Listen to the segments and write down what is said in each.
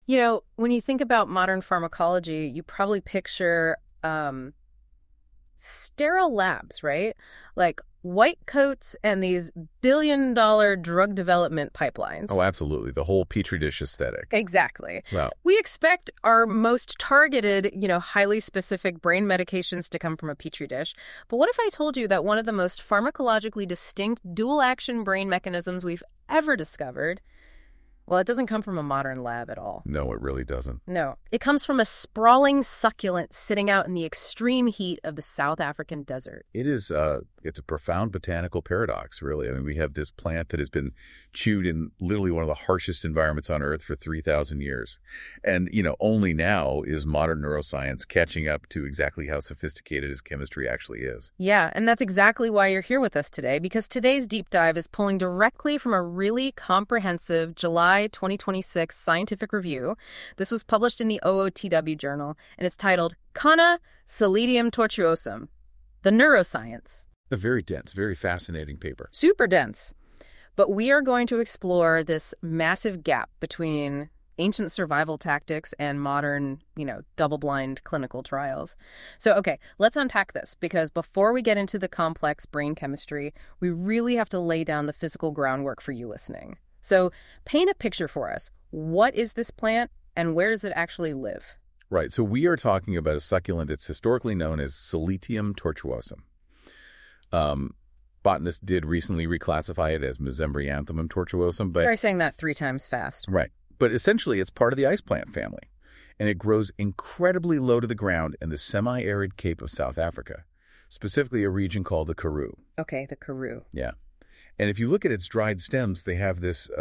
When you think about modern pharmacology, you probably picture sterile labs, right? Like white coats and these billion-dollar drug development pipelines. Oh, absolutely. The whole Petri dish aesthetic. Exactly. Wow. We expect our most targeted, highly specific brain medications to come from a Petri dish. But what if I told you that one of the most pharmacologically distinct dual-action brain mechanisms we've ever discovered, well, it doesn't come from a modern lab at all. No, it really doesn't. No. It comes from a sprawling succulent sitting out in the extreme heat of the South African desert. It's a profound botanical paradox, really. I mean, we have this plant that has been chewed in literally one of the harshest environments on Earth for 3,000 years. And, only now is modern neuroscience catching up to exactly how sophisticated its chemistry actually is. Yeah, and that's exactly why you're here with us today, because today's deep dive is pulling directly from a really comprehensive July 2026 scientific review. This was published in the OOTW journal, and it's titled Canna Silentium tortuosum, The Neuroscience. A very dense, very fascinating paper. Super dense. But we are going to explore this massive gap between ancient survival tactics and modern, double-blind clinical trials. So, okay, let's unpack this, because before we get into the complex brain chemistry, we really have to lay down the physical groundwork for you listening. So paint a picture for us. What is this plant and where does it actually live? Right. So we are talking about a succulent that's historically known as Silentium tortuosum. Botanists did recently reclassify it as Mesembryanthemum tortuosum. But You're saying that 3 times fast. Right. But essentially, it's part of the ice plant family. And it grows incredibly low to the ground in the semi-arid Cape of South Africa, specifically a region called the Karoo. Okay, the Karoo. Yeah. And if you look at its dried stems, they have this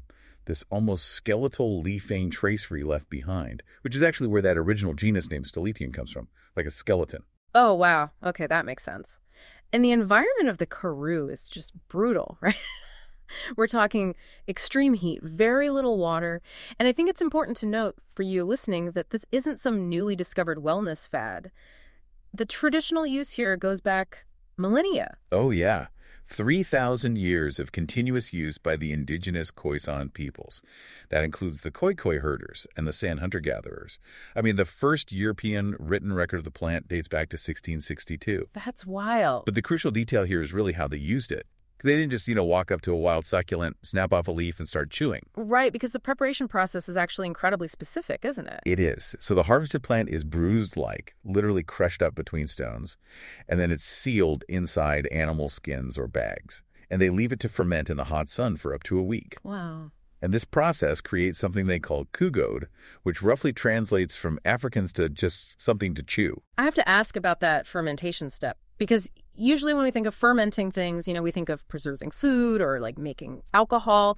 almost skeletal leaf vein tracery left behind, which is actually where that original genus name Stiletium comes from, like a skeleton. Oh, wow. Okay, that makes sense. And the environment of the Karoo is just brutal, right? We're talking extreme heat, very little water. And I think it's important to note for you listening that this isn't some newly discovered wellness fad. The traditional use here goes back millennia. Oh, yeah. 3,000 years of continuous use by the indigenous Khoisan peoples. That includes the Khoikhoi herders and the San hunter-gatherers. I mean, the first European written record of the plant dates back to 1662. That's wild. But the crucial detail here is really how they used it. They didn't just, walk up to a wild succulent, snap off a leaf, and start chewing. Right, because the preparation process is actually incredibly specific, isn't it? It is. So the harvested plant is bruised-like, literally crushed up between stones, and then it's sealed inside animal skins or bags. And they leave it to ferment in the hot sun for up to a week. Wow. And this process creates something they call kugode, which roughly translates from Afrikaans to just something to chew. I have to ask about that fermentation step, because usually when we think of fermenting things, we think of preserving food or like making alcohol.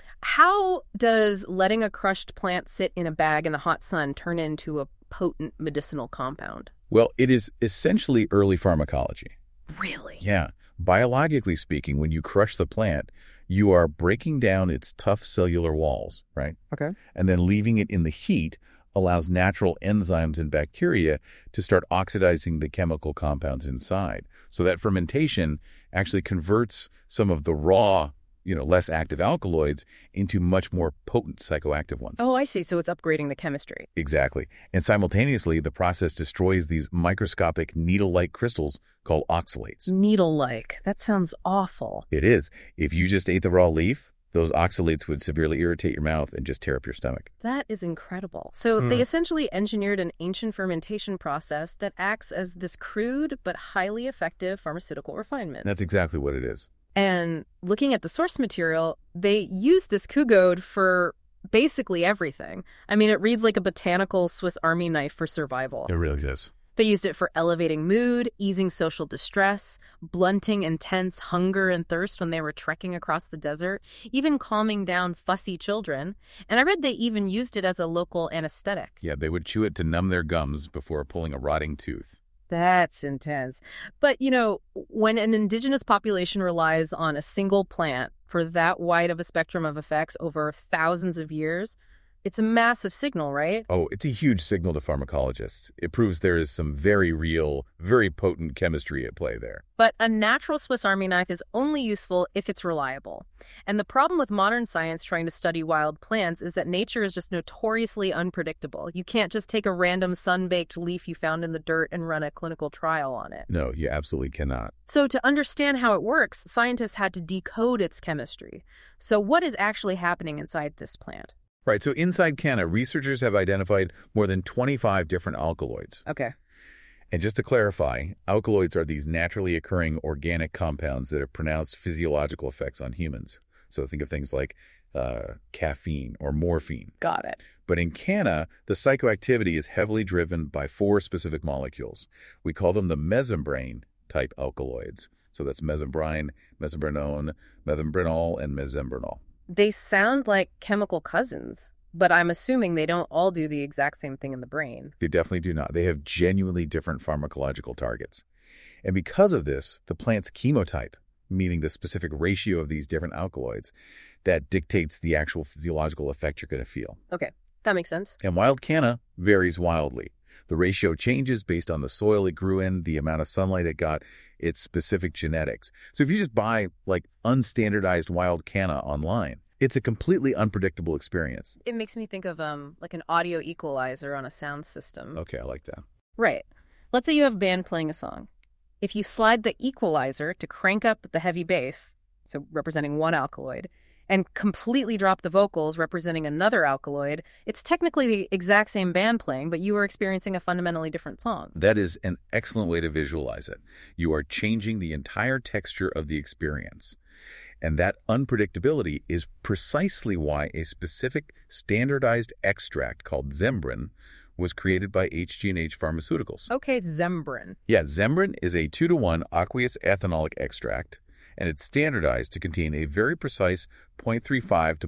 How does letting a crushed plant sit in a bag in the hot sun turn into a potent medicinal compound? Well, it is essentially early pharmacology. Really? Yeah. Biologically speaking, when you crush the plant, you are breaking down its tough cellular walls, right? Okay. And then leaving it in the heat allows natural enzymes and bacteria to start oxidizing the chemical compounds inside. So that fermentation actually converts some of the raw, less active alkaloids into much more potent psychoactive ones. Oh, I see. So it's upgrading the chemistry. Exactly. And simultaneously, the process destroys these microscopic needle-like crystals called oxalates. Needle-like. That sounds awful. It is. If you just ate the raw leaf, those oxalates would severely irritate your mouth and just tear up your stomach. That is incredible. So they essentially engineered an ancient fermentation process that acts as this crude but highly effective pharmaceutical refinement. That's exactly what it is. And looking at the source material, they use this kugode for basically everything. I mean, it reads like a botanical Swiss Army knife for survival. It really does. They used it for elevating mood, easing social distress, blunting intense hunger and thirst when they were trekking across the desert, even calming down fussy children. And I read they even used it as a local anesthetic. Yeah, they would chew it to numb their gums before pulling a rotting tooth. That's intense. But, when an indigenous population relies on a single plant for that wide of a spectrum of effects over thousands of years, It's a massive signal, right? Oh, it's a huge signal to pharmacologists. It proves there is some very real, very potent chemistry at play there. But a natural Swiss Army knife is only useful if it's reliable. And the problem with modern science trying to study wild plants is that nature is just notoriously unpredictable. You can't just take a random sun-baked leaf you found in the dirt and run a clinical trial on it. No, you absolutely cannot. So to understand how it works, scientists had to decode its chemistry. So what is actually happening inside this plant? Right, so inside canna, researchers have identified more than 25 different alkaloids. Okay. And just to clarify, alkaloids are these naturally occurring organic compounds that have pronounced physiological effects on humans. So think of things like caffeine or morphine. Got it. But in canna, the psychoactivity is heavily driven by 4 specific molecules. We call them the mesombrane-type alkaloids. So that's mesembrine, mesembrinone, methambrinol, and mesembrinol. They sound like chemical cousins, but I'm assuming they don't all do the exact same thing in the brain. They definitely do not. They have genuinely different pharmacological targets. And because of this, the plant's chemotype, meaning the specific ratio of these different alkaloids, that dictates the actual physiological effect you're going to feel. Okay, that makes sense. And wild canna varies wildly. The ratio changes based on the soil it grew in, the amount of sunlight it got, its specific genetics. So if you just buy, unstandardized wild canna online, it's a completely unpredictable experience. It makes me think of like an audio equalizer on a sound system. Okay, I like that. Right. Let's say you have a band playing a song. If you slide the equalizer to crank up the heavy bass, so representing one alkaloid, and completely drop the vocals representing another alkaloid, it's technically the exact same band playing, but you are experiencing a fundamentally different song. That is an excellent way to visualize it. You are changing the entire texture of the experience. And that unpredictability is precisely why a specific standardized extract called Zembrin was created by HG&H Pharmaceuticals. Okay, Zembrin. Yeah, Zembrin is a 2-to-1 aqueous ethanolic extract, and it's standardized to contain a very precise 0.35 to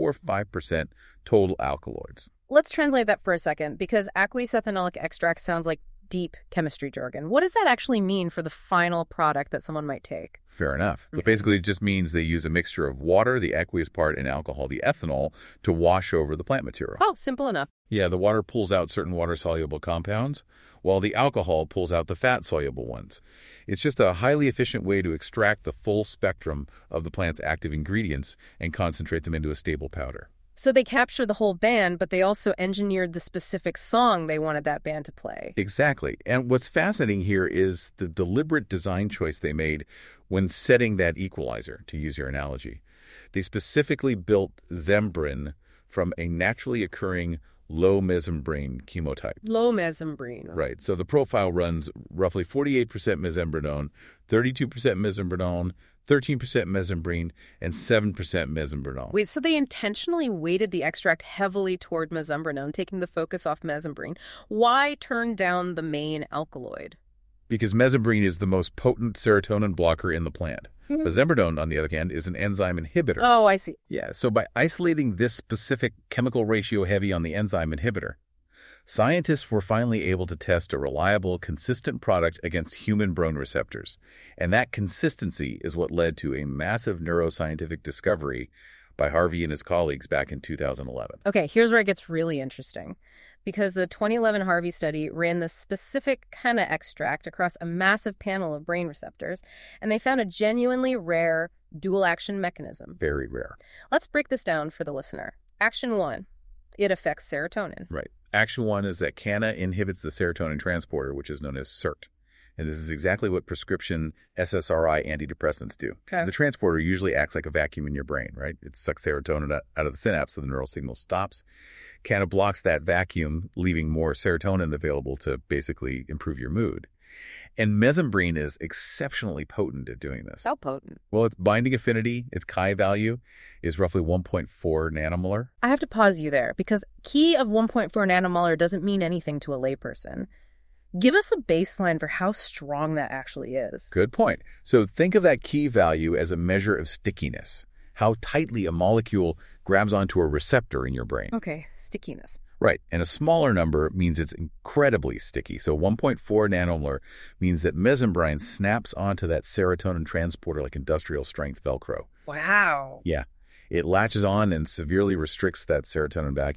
0.45% total alkaloids. Let's translate that for a second, because aqueous ethanolic extract sounds like deep chemistry jargon. What does that actually mean for the final product that someone might take? Fair enough. But basically, it just means they use a mixture of water, the aqueous part, and alcohol, the ethanol, to wash over the plant material. Oh, simple enough. Yeah, the water pulls out certain water-soluble compounds, while the alcohol pulls out the fat-soluble ones. It's just a highly efficient way to extract the full spectrum of the plant's active ingredients and concentrate them into a stable powder. So they captured the whole band, but they also engineered the specific song they wanted that band to play. Exactly. And what's fascinating here is the deliberate design choice they made when setting that equalizer, to use your analogy. They specifically built Zembrin from a naturally occurring low mesombrane chemotype. Low mesombrane. Right. So the profile runs roughly 48% mesembrinone, 32% mesembrinone, 13% mesombrine, and 7% mesembrinol. Wait, so they intentionally weighted the extract heavily toward mesembrinone, taking the focus off mesombrine. Why turn down the main alkaloid? Because mesombrine is the most potent serotonin blocker in the plant. Mesembrinone, on the other hand, is an enzyme inhibitor. Oh, I see. Yeah, so by isolating this specific chemical ratio heavy on the enzyme inhibitor, scientists were finally able to test a reliable, consistent product against human brone receptors. And that consistency is what led to a massive neuroscientific discovery by Harvey and his colleagues back in 2011. Okay, here's where it gets really interesting. Because the 2011 Harvey study ran this specific canna extract across a massive panel of brain receptors, and they found a genuinely rare dual-action mechanism. Very rare. Let's break this down for the listener. Action 1, it affects serotonin. Right. Action 1 is that canna inhibits the serotonin transporter, which is known as SERT. And this is exactly what prescription SSRI antidepressants do. Okay. The transporter usually acts like a vacuum in your brain, right? It sucks serotonin out of the synapse so the neural signal stops. Canna blocks that vacuum, leaving more serotonin available to basically improve your mood. And mesombrine is exceptionally potent at doing this. How potent? Well, its binding affinity, its Chi value, is roughly 1.4 nanomolar. I have to pause you there, because key of 1.4 nanomolar doesn't mean anything to a layperson. Give us a baseline for how strong that actually is. Good point. So think of that key value as a measure of stickiness, how tightly a molecule grabs onto a receptor in your brain. Okay, stickiness. Right, and a smaller number means it's incredibly sticky. So 1.4 nanomolar means that mesombrine snaps onto that serotonin transporter like industrial-strength Velcro. Wow. Yeah, it latches on and severely restricts that serotonin vacuum.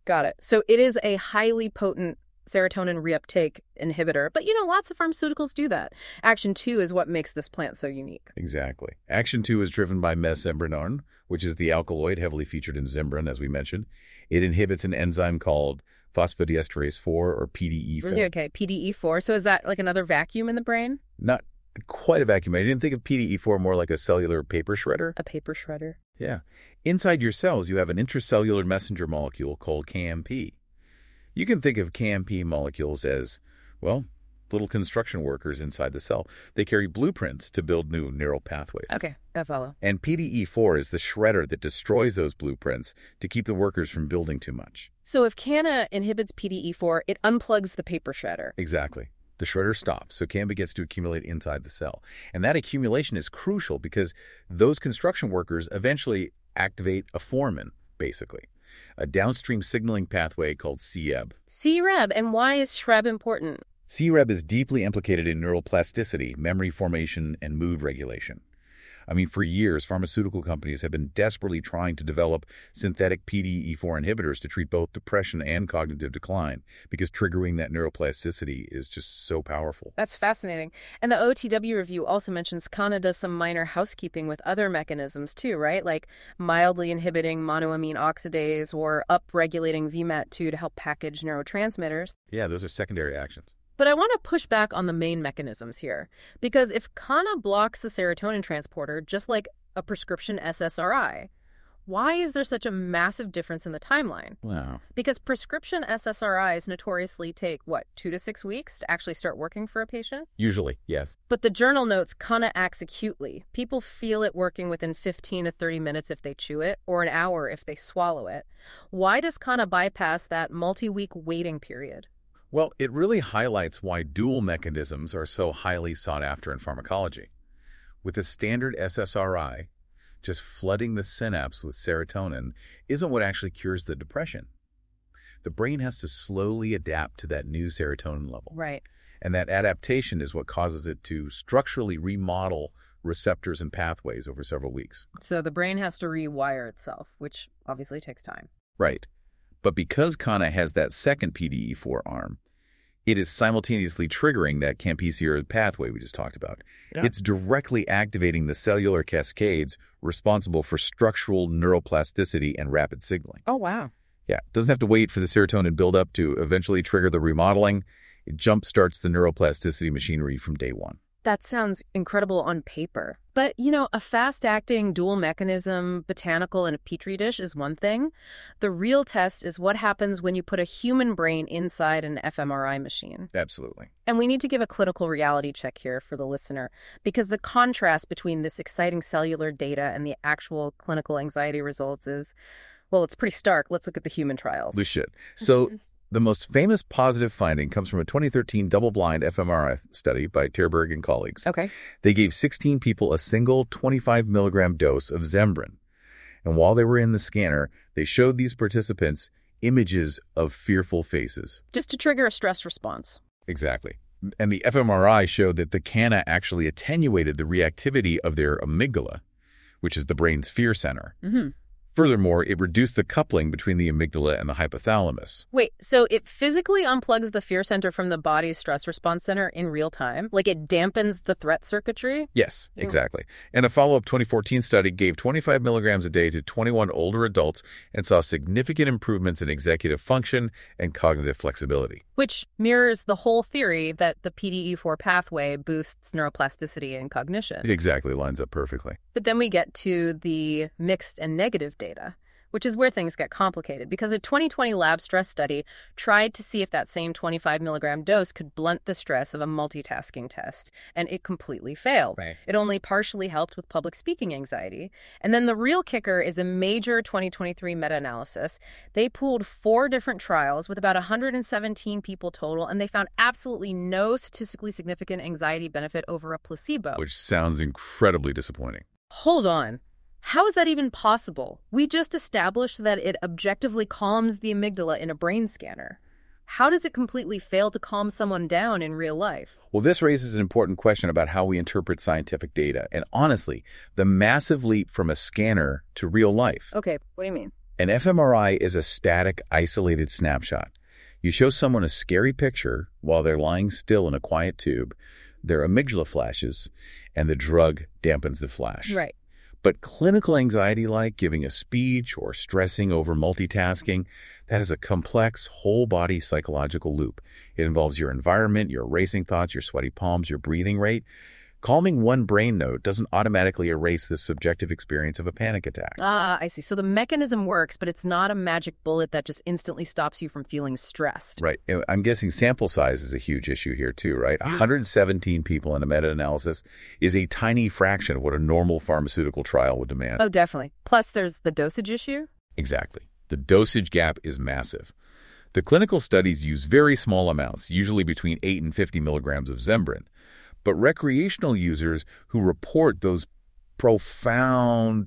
Got it. So it is a highly potent serotonin reuptake inhibitor, but lots of pharmaceuticals do that. Action 2 is what makes this plant so unique. Exactly. Action 2 is driven by mesembryanone, which is the alkaloid heavily featured in Zimbran, as we mentioned. It inhibits an enzyme called phosphodiesterase 4, or PDE4. Okay, PDE4. So is that like another vacuum in the brain? Not quite a vacuum. I didn't think of PDE4 more like a cellular paper shredder. A paper shredder. Yeah. Inside your cells, you have an intracellular messenger molecule called KMP. You can think of KMP molecules as, well, little construction workers inside the cell. They carry blueprints to build new neural pathways. Okay, I follow. And PDE4 is the shredder that destroys those blueprints to keep the workers from building too much. So if CANA inhibits PDE4, it unplugs the paper shredder. Exactly. The shredder stops, so CANA gets to accumulate inside the cell. And that accumulation is crucial because those construction workers eventually activate a foreman, basically, a downstream signaling pathway called CREB. CREB, and why is SHREB important? CREB is deeply implicated in neuroplasticity, memory formation, and mood regulation. I mean, for years, pharmaceutical companies have been desperately trying to develop synthetic PDE4 inhibitors to treat both depression and cognitive decline because triggering that neuroplasticity is just so powerful. That's fascinating. And the OTW review also mentions CANA does some minor housekeeping with other mechanisms too, right? Like mildly inhibiting monoamine oxidase or upregulating VMAT2 to help package neurotransmitters. Yeah, those are secondary actions. But I want to push back on the main mechanisms here, because if CANA blocks the serotonin transporter, just like a prescription SSRI, why is there such a massive difference in the timeline? Wow. Because prescription SSRIs notoriously take, 2 to 6 weeks to actually start working for a patient? Usually, yes. But the journal notes CANA acts acutely. People feel it working within 15 to 30 minutes if they chew it, or an hour if they swallow it. Why does CANA bypass that multi-week waiting period? Well, it really highlights why dual mechanisms are so highly sought after in pharmacology. With a standard SSRI, just flooding the synapse with serotonin isn't what actually cures the depression. The brain has to slowly adapt to that new serotonin level. Right. And that adaptation is what causes it to structurally remodel receptors and pathways over several weeks. So the brain has to rewire itself, which obviously takes time. Right. But because CANA has that second PDE4 arm, it is simultaneously triggering that campestre pathway we just talked about. Yeah. It's directly activating the cellular cascades responsible for structural neuroplasticity and rapid signaling. Oh, wow. Yeah, it doesn't have to wait for the serotonin buildup to eventually trigger the remodeling. It jump-starts the neuroplasticity machinery from day one. That sounds incredible on paper. But, a fast-acting dual mechanism botanical in a petri dish is one thing. The real test is what happens when you put a human brain inside an fMRI machine. Absolutely. And we need to give a clinical reality check here for the listener, because the contrast between this exciting cellular data and the actual clinical anxiety results is, well, it's pretty stark. Let's look at the human trials. We should. So the most famous positive finding comes from a 2013 double-blind fMRI study by Terberg and colleagues. Okay. They gave 16 people a single 25-milligram dose of Zimbran. And while they were in the scanner, they showed these participants images of fearful faces. Just to trigger a stress response. Exactly. And the fMRI showed that the CANA actually attenuated the reactivity of their amygdala, which is the brain's fear center. Mm-hmm. Furthermore, it reduced the coupling between the amygdala and the hypothalamus. Wait, so it physically unplugs the fear center from the body's stress response center in real time? Like it dampens the threat circuitry? Yes, exactly. And a follow-up 2014 study gave 25 milligrams a day to 21 older adults and saw significant improvements in executive function and cognitive flexibility. Which mirrors the whole theory that the PDE4 pathway boosts neuroplasticity and cognition. It exactly lines up perfectly. But then we get to the mixed and negative data, which is where things get complicated, because a 2020 lab stress study tried to see if that same 25 milligram dose could blunt the stress of a multitasking test, and it completely failed. Right. It only partially helped with public speaking anxiety. And then the real kicker is a major 2023 meta-analysis. They pooled 4 different trials with about 117 people total, and they found absolutely no statistically significant anxiety benefit over a placebo. Which sounds incredibly disappointing. Hold on. How is that even possible? We just established that it objectively calms the amygdala in a brain scanner. How does it completely fail to calm someone down in real life? Well, this raises an important question about how we interpret scientific data. And honestly, the massive leap from a scanner to real life. Okay, what do you mean? An fMRI is a static, isolated snapshot. You show someone a scary picture while they're lying still in a quiet tube, their amygdala flashes, and the drug dampens the flash. Right. But clinical anxiety, like giving a speech or stressing over multitasking, that is a complex, whole-body psychological loop. It involves your environment, your racing thoughts, your sweaty palms, your breathing rate. Calming one brain node doesn't automatically erase the subjective experience of a panic attack. Ah, I see. So the mechanism works, but it's not a magic bullet that just instantly stops you from feeling stressed. Right. I'm guessing sample size is a huge issue here too, right? 117 people in a meta-analysis is a tiny fraction of what a normal pharmaceutical trial would demand. Oh, definitely. Plus, there's the dosage issue. Exactly. The dosage gap is massive. The clinical studies use very small amounts, usually between 8 and 50 milligrams of Zembrin. But recreational users who report those profound,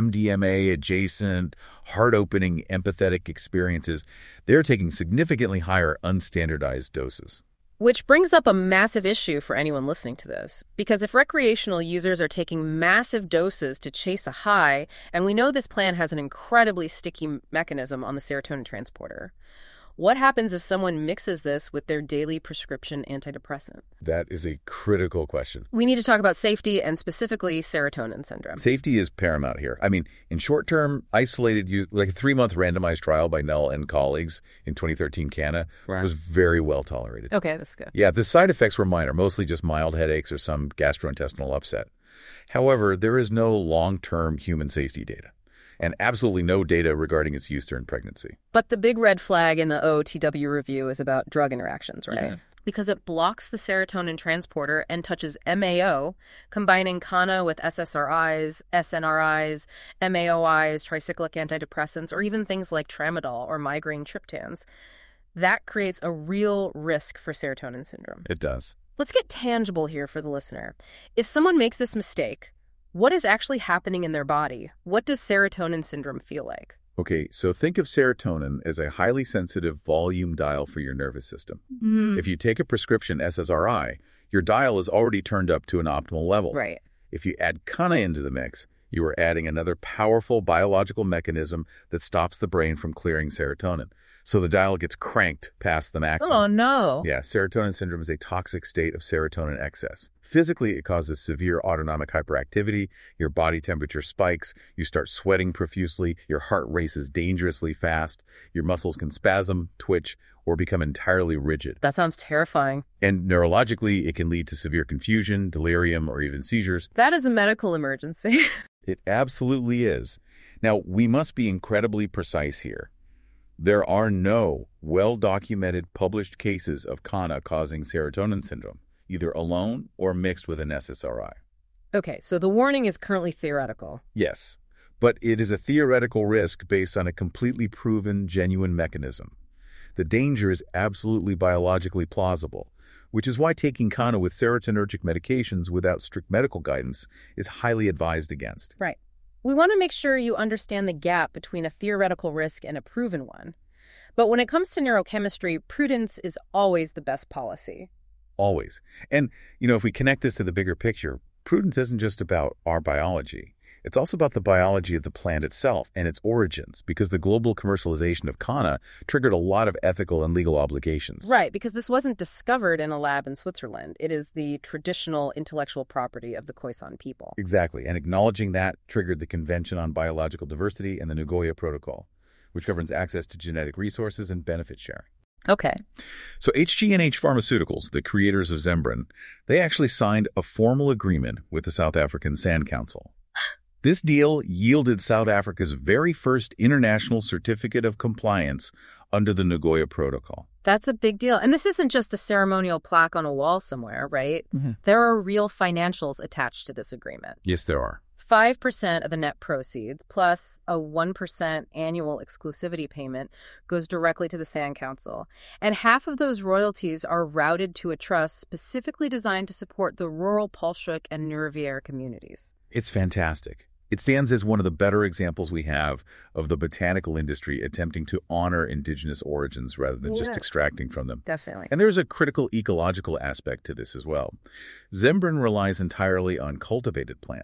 MDMA-adjacent, heart-opening, empathetic experiences, they're taking significantly higher unstandardized doses. Which brings up a massive issue for anyone listening to this. Because if recreational users are taking massive doses to chase a high, and we know this plant has an incredibly sticky mechanism on the serotonin transporter, what happens if someone mixes this with their daily prescription antidepressant? That is a critical question. We need to talk about safety and specifically serotonin syndrome. Safety is paramount here. I mean, in short-term, isolated use, like a 3-month randomized trial by Null and colleagues in 2013 Canna was very well tolerated. Okay, that's good. Yeah, the side effects were minor, mostly just mild headaches or some gastrointestinal upset. However, there is no long-term human safety data, and absolutely no data regarding its use during pregnancy. But the big red flag in the OTW review is about drug interactions, right? Yeah. Because it blocks the serotonin transporter and touches MAO, combining Canna with SSRIs, SNRIs, MAOIs, tricyclic antidepressants, or even things like tramadol or migraine triptans. That creates a real risk for serotonin syndrome. It does. Let's get tangible here for the listener. If someone makes this mistake, what is actually happening in their body? What does serotonin syndrome feel like? Okay, so think of serotonin as a highly sensitive volume dial for your nervous system. If you take a prescription SSRI, your dial is already turned up to an optimal level. Right. If you add Canna into the mix, you are adding another powerful biological mechanism that stops the brain from clearing serotonin. So the dial gets cranked past the maximum. Oh, no. Yeah, serotonin syndrome is a toxic state of serotonin excess. Physically, it causes severe autonomic hyperactivity. Your body temperature spikes. You start sweating profusely. Your heart races dangerously fast. Your muscles can spasm, twitch, or become entirely rigid. That sounds terrifying. And neurologically, it can lead to severe confusion, delirium, or even seizures. That is a medical emergency. It absolutely is. Now, we must be incredibly precise here. There are no well-documented published cases of Canna causing serotonin syndrome, either alone or mixed with an SSRI. Okay, so the warning is currently theoretical. Yes, but it is a theoretical risk based on a completely proven, genuine mechanism. The danger is absolutely biologically plausible, which is why taking Canna with serotonergic medications without strict medical guidance is highly advised against. Right. We want to make sure you understand the gap between a theoretical risk and a proven one. But when it comes to neurochemistry, prudence is always the best policy. Always. And, if we connect this to the bigger picture, prudence isn't just about our biology. It's also about the biology of the plant itself and its origins, because the global commercialization of Canna triggered a lot of ethical and legal obligations. Right, because this wasn't discovered in a lab in Switzerland. It is the traditional intellectual property of the Khoisan people. Exactly, and acknowledging that triggered the Convention on Biological Diversity and the Nagoya Protocol, which governs access to genetic resources and benefit sharing. Okay. So HG&H Pharmaceuticals, the creators of Zembrin, they actually signed a formal agreement with the South African Sand Council. This deal yielded South Africa's very first international certificate of compliance under the Nagoya Protocol. That's a big deal. And this isn't just a ceremonial plaque on a wall somewhere, right? Mm-hmm. There are real financials attached to this agreement. Yes, there are. 5% of the net proceeds plus a 1% annual exclusivity payment goes directly to the Sand Council. And half of those royalties are routed to a trust specifically designed to support the rural Polshuk and Nurevier communities. It's fantastic. It stands as one of the better examples we have of the botanical industry attempting to honor indigenous origins rather than just extracting from them. Definitely. And there's a critical ecological aspect to this as well. Zembrin relies entirely on cultivated plants,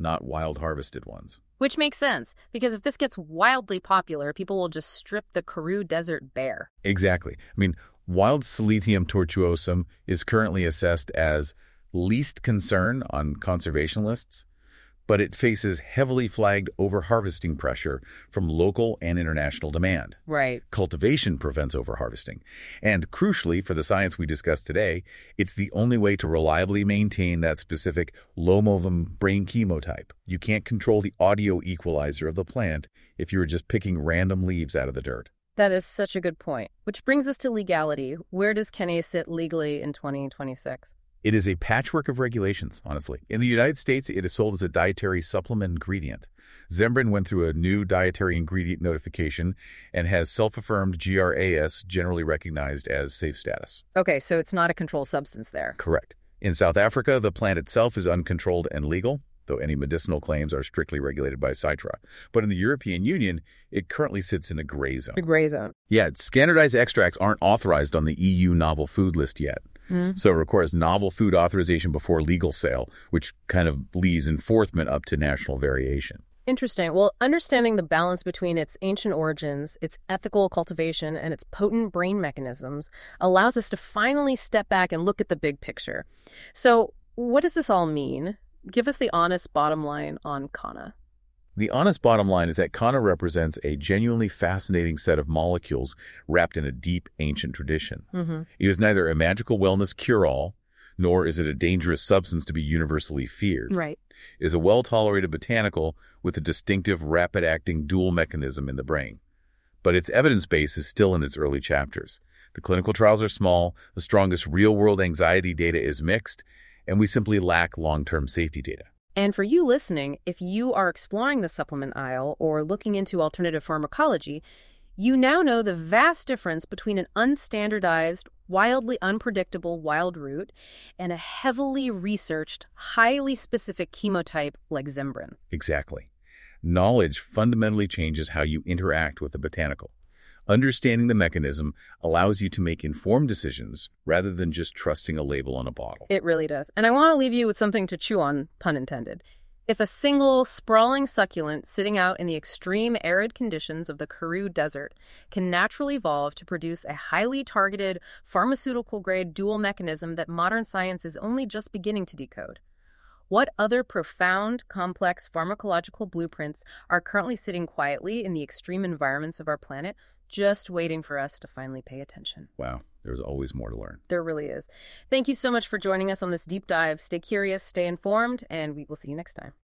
not wild harvested ones. Which makes sense, because if this gets wildly popular, people will just strip the Karoo Desert bare. Exactly. I mean, wild Silithium tortuosum is currently assessed as least concern on conservation lists, but it faces heavily flagged overharvesting pressure from local and international demand. Right. Cultivation prevents overharvesting. And crucially, for the science we discussed today, it's the only way to reliably maintain that specific low-movum brain chemotype. You can't control the audio equalizer of the plant if you were just picking random leaves out of the dirt. That is such a good point. Which brings us to legality. Where does Kene sit legally in 2026? It is a patchwork of regulations, honestly. In the United States, it is sold as a dietary supplement ingredient. Zembrin went through a new dietary ingredient notification and has self-affirmed GRAS, generally recognized as safe status. Okay, so it's not a controlled substance there. Correct. In South Africa, the plant itself is uncontrolled and legal, though any medicinal claims are strictly regulated by Citra. But in the European Union, it currently sits in a gray zone. A gray zone. Yeah, standardized extracts aren't authorized on the EU novel food list yet. So it requires novel food authorization before legal sale, which kind of leaves enforcement up to national variation. Interesting. Well, understanding the balance between its ancient origins, its ethical cultivation, and its potent brain mechanisms allows us to finally step back and look at the big picture. So what does this all mean? Give us the honest bottom line on Kanna. The honest bottom line is that Kanna represents a genuinely fascinating set of molecules wrapped in a deep, ancient tradition. It is neither a magical wellness cure-all, nor is it a dangerous substance to be universally feared. Right. It is a well-tolerated botanical with a distinctive, rapid-acting dual mechanism in the brain. But its evidence base is still in its early chapters. The clinical trials are small, the strongest real-world anxiety data is mixed, and we simply lack long-term safety data. And for you listening, if you are exploring the supplement aisle or looking into alternative pharmacology, you now know the vast difference between an unstandardized, wildly unpredictable wild root and a heavily researched, highly specific chemotype like Zembrin. Exactly. Knowledge fundamentally changes how you interact with the botanical. Understanding the mechanism allows you to make informed decisions rather than just trusting a label on a bottle. It really does. And I want to leave you with something to chew on, pun intended. If a single, sprawling succulent sitting out in the extreme arid conditions of the Karoo Desert can naturally evolve to produce a highly targeted, pharmaceutical-grade dual mechanism that modern science is only just beginning to decode, what other profound, complex pharmacological blueprints are currently sitting quietly in the extreme environments of our planet, just waiting for us to finally pay attention? Wow, there's always more to learn. There really is. Thank you so much for joining us on this deep dive. Stay curious, stay informed, and we will see you next time.